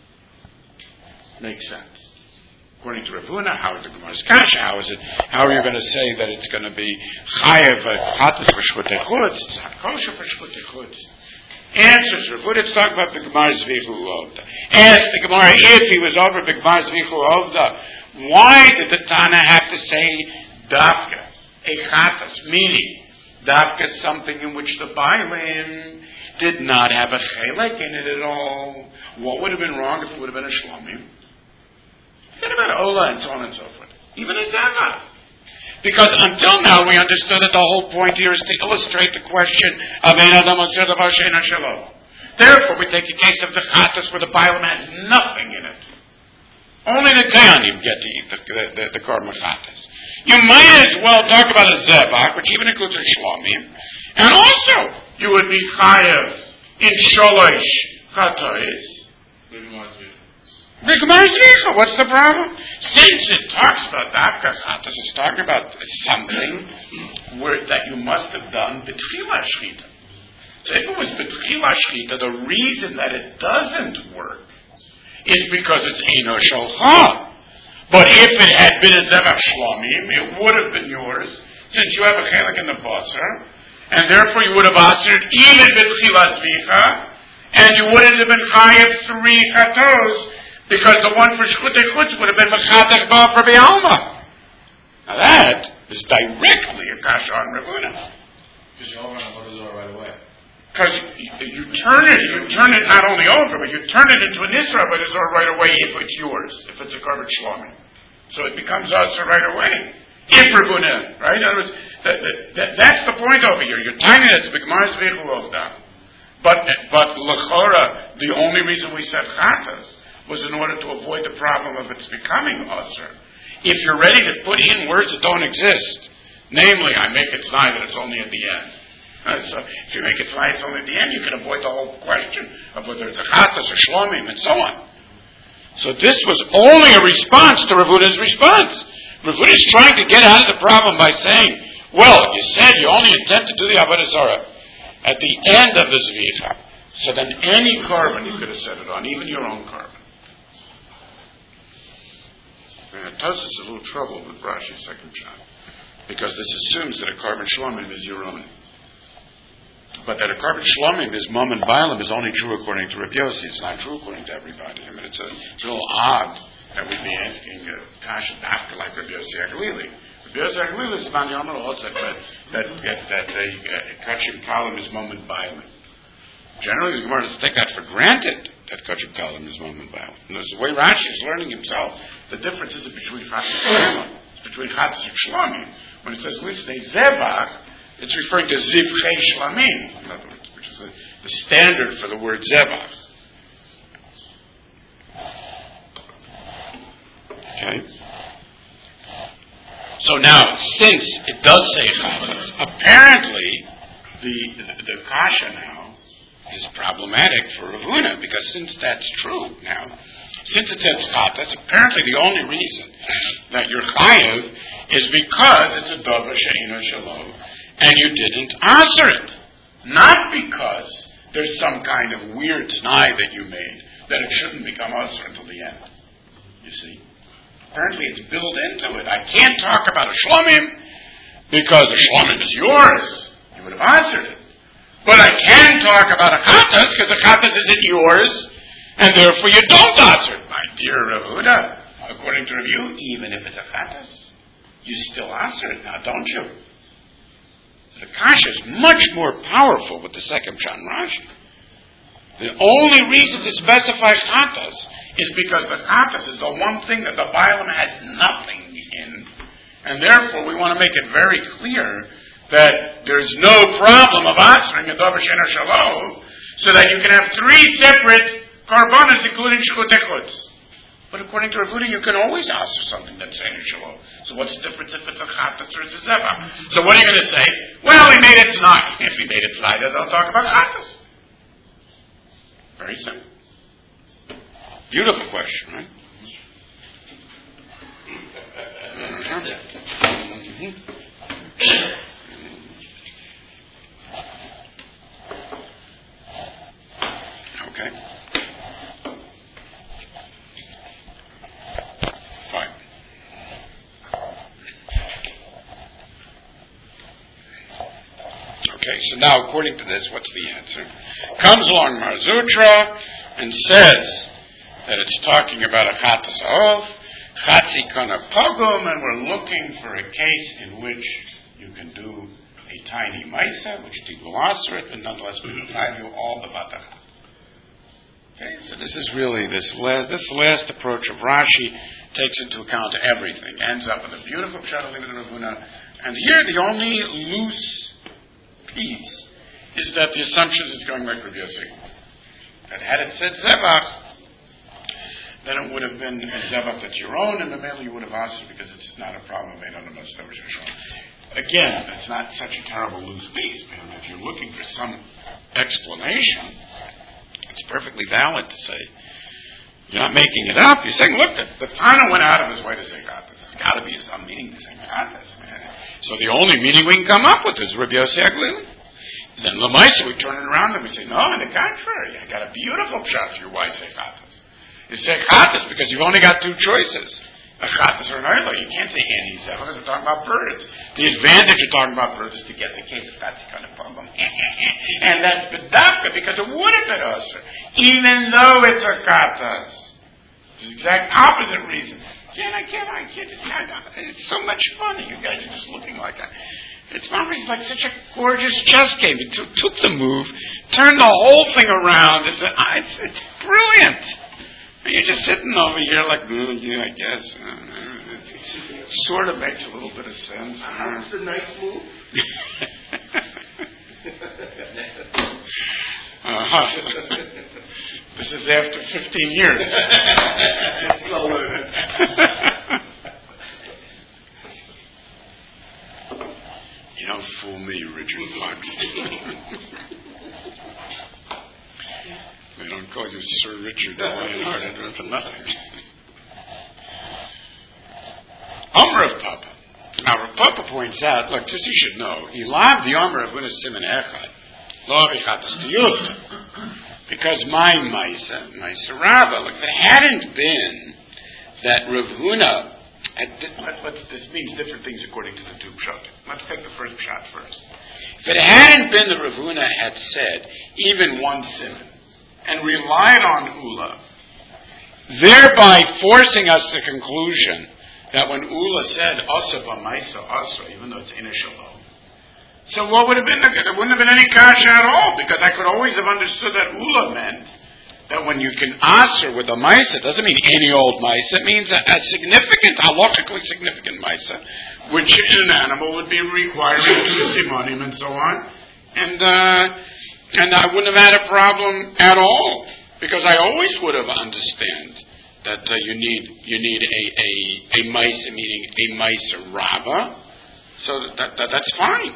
makes sense. According to Rav Huna, how is the Gemara's Kasha? How is it? How are you going to say that it's going to be Chayev Chatas for Shchutei Chutz? It's Hakosha for Shchutei Chutz. Answers Rav Huna. Let's talk about the Gemara's Vichu Ovda. Ask the Gemara if he was over Bigmar's Vichu Ovda. Why did the Tana have to say Dafka, a Chatas, meaning Dafka is something in which the Bailim did not have a Chelek in it at all? What would have been wrong if it would have been a Shlomim? Forget about Ola and so on and so forth. Even a Zevach. Because until now we understood that the whole point here is to illustrate the question of Ein Adam Osir Davar Shein Shalom. Therefore we take a case of the Chatas where the Bailam has nothing in it. Only the Dayanim get to eat the, the, the, the Korban Chatas. You might as well talk about a Zevach, which even includes a Shlomim. And also, you would be Chayev in Sholosh Chatois. The Gemara's Vichu, what's the problem? Since it talks about Dafka Chatas, it's talking about something where, that you must have done B'tchila Shchita. So if it was B'tchila Shchita, the reason that it doesn't work is because it's Eino Sholcha. But if it had been a Zevach Shlomim, it would have been yours, since you have a Chelik in the Basar, and therefore you would have answered even B'tchila Zvicha, and you wouldn't have been Chayev three Chatos, because the one for Shchutei Chutz would have been Machatach Ba for B'Alma. Now that is directly a Kasha on Rav Huna. Because you over on Avodah Zarah right away. Because you, you turn it, you turn it not only over, but you turn it into an Isra Avodah Zarah right away if it's yours, if it's a Korban Shlomi. So it becomes Asur right away. If Ravuna, right? In other words, that, that, that, that's the point over here. You're tying it to B'Gemara Zveichu Ovda. But, but L'chora, the only reason we said Chatas was in order to avoid the problem of its becoming Usr. If you're ready to put in words that don't exist, namely, I make it Tzai that it's only at the end. Uh, so if you make it Tzai it's only at the end, you can avoid the whole question of whether it's a Chatas or Shlomim and so on. So this was only a response to Rav Huda's response. Rav Huda is trying to get out of the problem by saying, well, you said you only intend to do the Avodah Zarah at the end of the Zvicha. So then any carbon you could have set it on, even your own carbon. And it does us a little trouble with Rashi's second shot, because this assumes that a carbon shlomim is your own. But that a carbon shlomim is mum and bailam is only true according to Rabbi Yossi. It's not true according to everybody. I mean, it's a, it's a little odd that we'd be asking uh, Kasha Dafka like Rabbi Yossi Aglili. Rabbi Yossi Aglili is Mani Omer also that that that, that a kachim kalam is mum and bailam. Generally, the Gemara doesn't take that for granted, that kachim kalam is mum and bailam. And there's the way Rashi is learning himself, the difference isn't between chatas and shlomim. It's between chatas and shlomim. When it says lisnei zevach, it's referring to zivchei shlamim, in other words, which is the, the standard for the word zevach. Okay. So now, since it does say chatas, apparently the the, the kasha now is problematic for Rav Huna, because since that's true now, since it says chatas, apparently the only reason that you're chayav is because it's a davar she'eino shelo, and you didn't answer it. Not because there's some kind of weird t'nai that you made that it shouldn't become answer until the end. You see? Apparently it's built into it. I can't talk about a shlomim because the shlomim is yours. You would have answered it. But I can talk about a chatas because the chatas isn't yours, and therefore you don't answer it. My dear Rav Huda, according to review, even if it's a chatas, you still answer it now, don't you? The kasha is much more powerful with the second Pshat Rashi. The only reason to specify chatas is because the chatas is the one thing that the Bailam has nothing in, and therefore we want to make it very clear that there's no problem of answering a davar she'eino shelo, so that you can have three separate karbanos, including shechut echutz. But according to Rav Huda, you can always answer something that's she'eino shelo. So what's the difference if it's a chatas or it's a zevach? So what are you going to say? Well, he made it tzai. If he made it tzai, then they'll talk about chatas. Very simple. Beautiful question, right? Mm-hmm. Okay. Fine. Okay, so now according to this, what's the answer? Comes along Mar Zutra and says that it's talking about a chatas of chatzi kana pogum, and we're looking for a case in which you can do a tiny maisa, which will answer it, but nonetheless we will give you all the batacha. Okay, so this is really this last, this last approach of Rashi takes into account everything, ends up with a beautiful pshat of Rav Huna, and here the only loose piece is that the assumption is going like Rav Yossi. That had it said zevach, then it would have been a zevach that's your own, and the male you would have asked because it's not a problem made on the most Again, it's not such a terrible loose piece, man. If you're looking for some explanation, it's perfectly valid to say, you're not making it up. You're saying, look, the, the Tana went out of his way to say chatas. There's got to be some meaning to say chatas, man. So the only meaning we can come up with is Rabbi Yossi Aglili. Then Lamaisa, we turn it around and we say, no, on the contrary, I got a beautiful pshat for you. Why say chatas? You say chatas because you've only got two choices. A chatas or an oila. You can't say any zevach because we're talking about birds. The advantage of talking about birds is to get the case of chatzi kind of problem. And that's bedavka because it would have been usher, even though it's a chatas. The exact opposite reason. Can't I can't I can't it's so much fun. You guys are just looking like that. It's always like such a gorgeous chess game. It took, took the move, turned the whole thing around. It's, it's, it's brilliant. And you're just sitting over here like, mm, yeah, I guess. sort of makes a little bit of sense. That's a nice move. uh-huh. This is after fifteen years. Slow learner. You don't fool me, Richard Fox. They don't call you Sir Richard Lionheart for nothing. Omer of Papa. Now, Rav Papa points out, look, just you should know, Ilav the Omer of Huna Simen Echad, Lo Avichatas Tiyufta. Because my Maisa, Maisa Rava, look, if it hadn't been that Rav Huna, let, let's, this means different things according to the two pshat. Let's take the first pshat first. If it hadn't been that Rav Huna had said even one siman, and relied on Ula, thereby forcing us to the conclusion that when Ula said Asa b'maisa Asa, even though it's in a shalom, so what would have been? There wouldn't have been any kasha at all, because I could always have understood that Ula meant that when you can answer with a maisa, it doesn't mean any old maisa, it means a, a significant, halachically significant maisa, which in an animal would be requiring two simonim and so on. And uh, and I wouldn't have had a problem at all, because I always would have understand that uh, you need you need a a, a maisa, meaning a maisa rava, so that, that that's fine.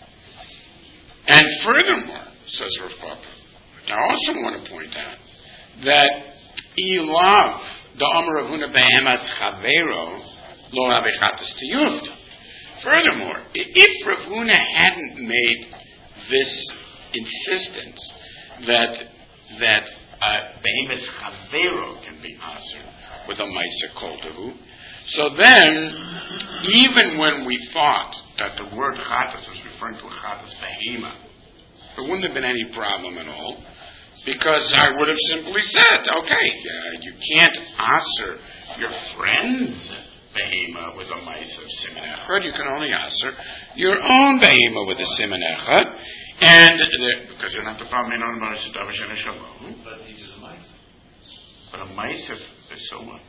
And furthermore, says Rav Papa, I also want to point out that ilav the Amar of Huna behemas chavero lo avichatas tiyufta. Furthermore, if Rav Huna hadn't made this insistence that that behemas chavero can be answered with a ma'aser kol dehu, so then even when we thought that the word chatas was referring to a chatas behema, there wouldn't have been any problem at all. Because I would have simply said, okay, uh, you can't answer your friend's behema with a mice of simen echad. You can only answer your own behema with a simen echad. And the, because you're not the problem in on mice of davar shena shalom. But he is a mice. But a mice of so what?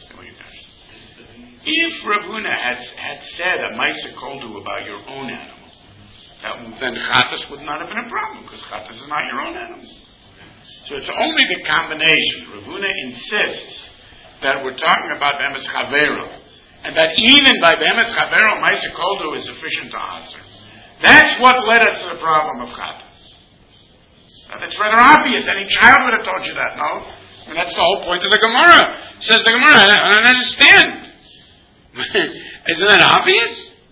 If Rav Huna had had said a mice koldu about your own animal, that, then chatas would not have been a problem, because chatas is not your own animal. So it's only the combination. Rav Huna insists that we're talking about behemas chavero, and that even by behemas chavero, ma'aser koldu is sufficient to answer. That's what led us to the problem of chatas. Now that's rather obvious. Any child would have told you that, no? And that's the whole point of the Gemara. Says the Gemara, I don't understand. Isn't that obvious?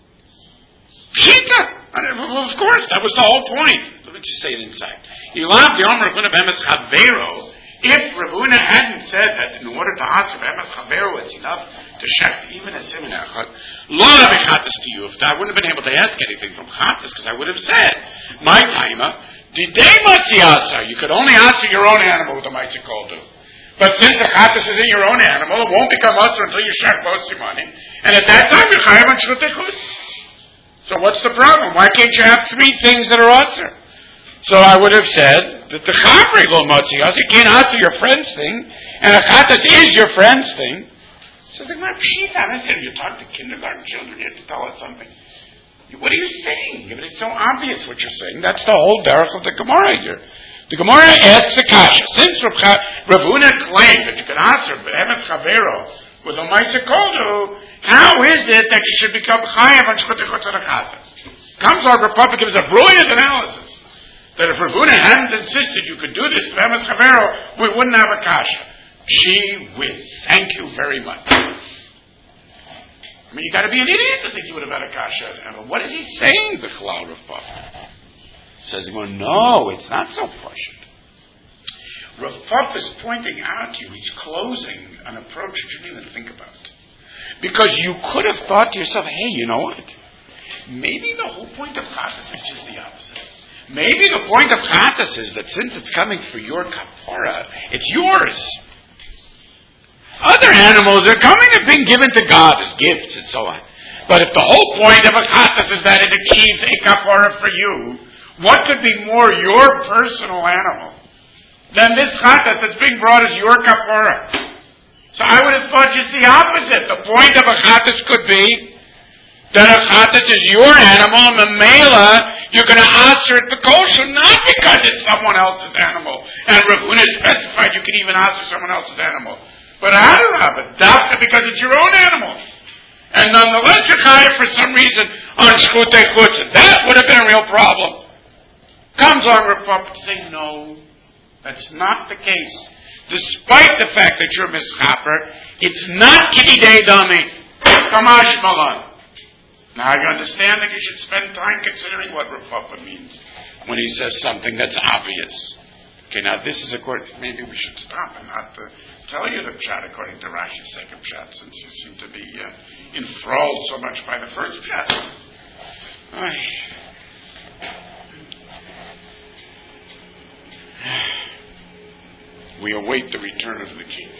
Pshita. Well, of course, that was the whole point. Let me just say it inside. Ilav the Omer Huna behemas chavero. If Rav Huna hadn't said that in order to answer behemas chavero, it's enough to shech even a simen echad, lo avichatas tiyufta, I wouldn't have been able to ask anything from chatas, because I would have said, my taima, didei matzi asa, you could only answer your own animal with a ma'aser koldu. But since the chatas is in your own animal, it won't become asa until you shech both simanim, and at that time you're chayav on shchutei chutz. So what's the problem? Why can't you have three things that are answer? So I would have said that the chavri lo motzi us, you can't answer your friend's thing, and a chatas is your friend's thing. So the Gemara pshita, I said, you talk to kindergarten children, you have to tell us something. What are you saying? I mean, it's so obvious what you're saying. That's the whole derech of the Gemara here. The Gemara asks the kasha. Since Rav Huna claimed that you can answer behemas chavero with a ma'aser koldu, how is it that you should become chayav on shchutei chutz on a chatas? Comes our Republic gives a brilliant analysis that if Rav Huna hadn't insisted you could do this behemas chavero, we wouldn't have a kasha. Gee whiz! Thank you very much. I mean, you got to be an idiot to think you would have had a kasha. What is he saying, the Chalal Rav Papa? Says, well, no, it's not so pashut. Rav Papa is pointing out to you, he's closing an approach you shouldn't even think about. Because you could have thought to yourself, hey, you know what? Maybe the whole point of chatas is just the opposite. Maybe the point of chatas is that since it's coming for your kapara, it's yours. Other animals are coming and being given to God as gifts and so on. But if the whole point of a chatas is that it achieves a kapara for you, what could be more your personal animal than this chatas that's being brought as your kapara? So I would have thought just the opposite. The point of a chatas could be that a chatas is your animal, and Mamela, you're going to answer it to kosher, not because it's someone else's animal. And Rav Huna specified you can even answer someone else's animal. But I don't have it. Dafka because it's your own animal. And nonetheless, you're chayav for some reason on shchutei chutz. That would have been a real problem. Comes on Rav Papa to say, no, that's not the case. Despite the fact that you're mischaper, it's not kididei dami, kamash malan. Now you understand that you should spend time considering what Rav Papa means when he says something that's obvious. Okay, now this is according. Maybe we should stop and not uh, tell you the pshat according to Rashi's second pshat, since you seem to be uh, enthralled so much by the first pshat. Ay. We await the return of the king.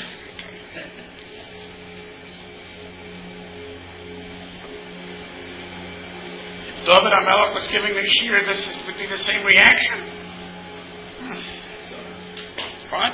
If David HaMelech was giving the shir, this is, would be the same reaction. Hmm. What?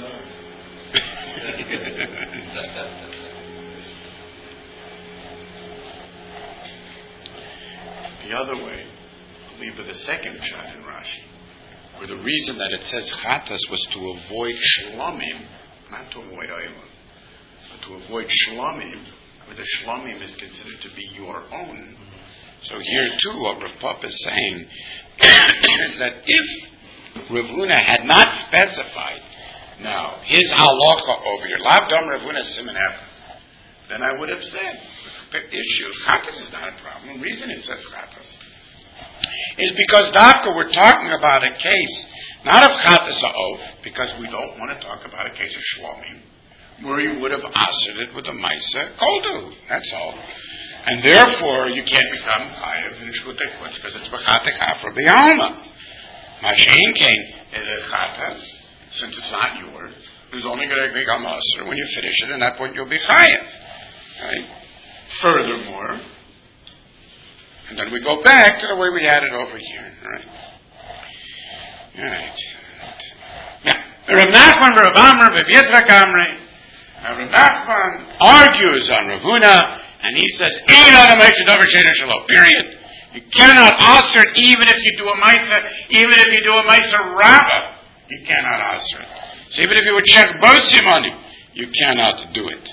The other way, I believe with the second shot in Rashi, where the reason that it says chatas was to avoid shlomim, not to avoid oilam, but to avoid shlomim, where the shlomim is considered to be your own. So here too, what Rav Papa is saying is that if Rav Huna had not specified, now his halacha over here, lav dam Rav Huna siman F, then I would have said the issue chatas is not a problem. The reason it says chatas is because Dafka we're talking about a case not of chatas ha'of, because we don't want to talk about a case of shlomim, where you would have answered it with a maisa koldu. That's all. And therefore, you can't become chayav in shchutei chutz because it's b'chatek afra b'yalma. Mashen came is a chatas, since it's not yours. It's only going to become aser when you finish it. At that point, you'll be chayav. Right? Furthermore, and then we go back to the way we had it over here. Right? All right. Yeah. Rav Nachman, Rav Amr, Rav Yitzchak Amri. Rav Nachman argues on Rav Huna. And he says, period. You cannot answer it even if you do a maisa, even if you do a maisa rabba, you cannot answer it. So even if you would check bosim on him, you cannot do it.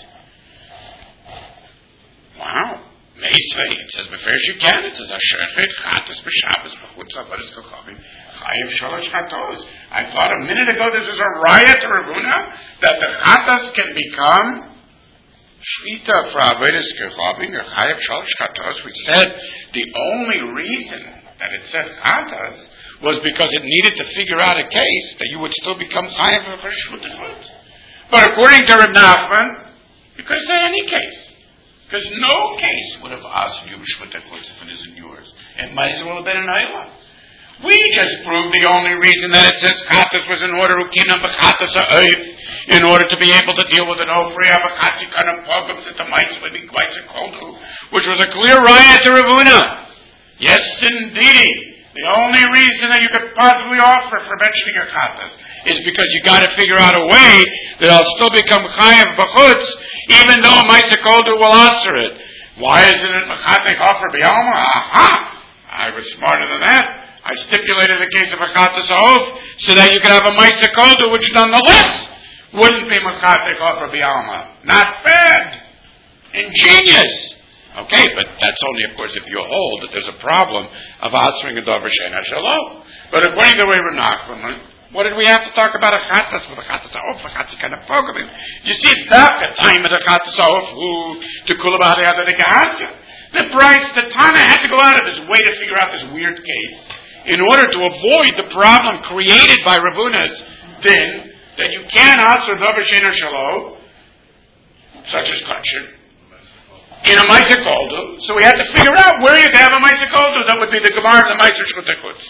Wow. Meisvei, it says, first you can. It says, Asherfet, Chatas, B'Shabbos, B'chutza, Baris Kochavim, Chayiv Shalosh Chatos. I thought a minute ago this is a riot to Rav Huna, that the Chatas can become Shvita for Avodas Kechavim, Chayav Shalosh Chatos. We said the only reason that it said Chatas was because it needed to figure out a case that you would still become Chayav for Shvita. But according to Reb Nachman, you could say any case, because no case would have asked you Shvita if it isn't yours. It might as well have been an Ayla. We just proved the only reason that it says Chatas was in order who came up with Chatas Ha'oif, in order to be able to deal with an Ofri Avakatsi kind of pogums at the mice with the Gleitzer Koldu, which was a clear riot to Rav Huna. Yes, indeed. The only reason that you could possibly offer for mentioning a Chatas is because you got to figure out a way that I'll still become Chayav B'chutz, even though a Maisa Koldu will answer it. Why isn't it Mechatek offer B'yalma? Aha! I was smarter than that. I stipulated the case of a Chatas Ha'of so that you could have a Maisa Koldu, which nonetheless wouldn't be Mechatek offer B'yalma. Not bad. Ingenious. Okay, but that's only, of course, if you hold that there's a problem of answering a Dover Shein HaShalom. But according to the way we're not, what did we have to talk about a Chatas with a Chatas Ha'of, a Chatas kind of program? You see, it's not the time of the Chatas Ha'of who to Kulabadi out of the Gehasya. The price, the Tana had to go out of his way to figure out this weird case in order to avoid the problem created by Rav Huna's din that you can't answer Dover Shein HaShalom, such as Kachir, in a Maisa Koldu. So we had to figure out where you could have a Maisa Koldu that would be the Gemara and the Maisa Shchutei Chutz.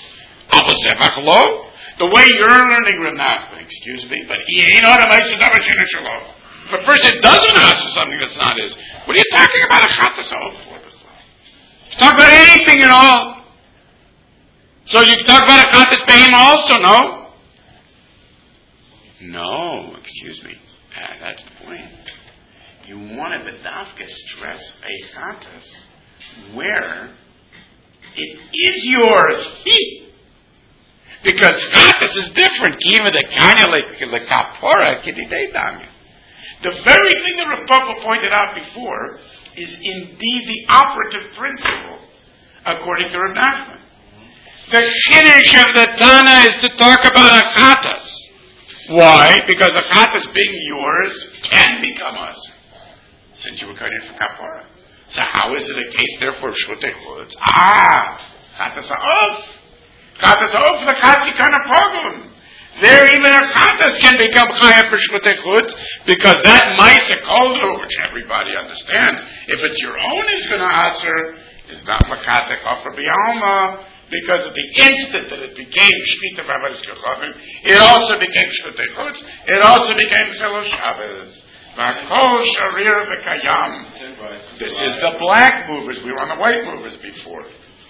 The way you're learning Rav Nachman, excuse me, but he ain't on a Maisa Dover Shein HaShalom. But first it doesn't answer something that's not his. What are you talking about a Chatas Ha'of for? You talk about anything at all. So you can talk about a Chatas Behema also, no? No, excuse me. Uh, That's the point. You want to bedavka stress eichatas where it is yours. Because chatas is different. Kiva the kanya lekapora kididei. The very thing that Rav Papa pointed out before is indeed the operative principle, according to Rav Nachman. The finish of the Tana is to talk about achatas. Why? Because achatas being yours can become us, since you were cut in for kapara. So how is it a case, therefore, of shvutei chutz? Ah! Chatas ha'of! Chatas ha'of, the chatzikana pogum. There, even achatas can become chayah for shvutei chutz, because that ma'aseh koldu, which everybody understands, if it's your own, is going to answer, is not makatek offer b'alma, because at the instant that it became shvita b'avaris kechavim, it also became shvutei chutz, it also became chilul Shabbos. V'akol sharir v'kayam. This is the black movers. We were on the white movers before.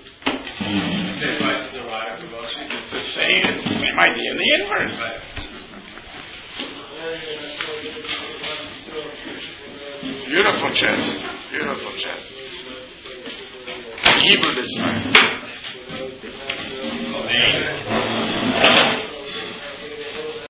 The same, same idea in the inverse. Beautiful chest. Beautiful chest. Hebrew this time.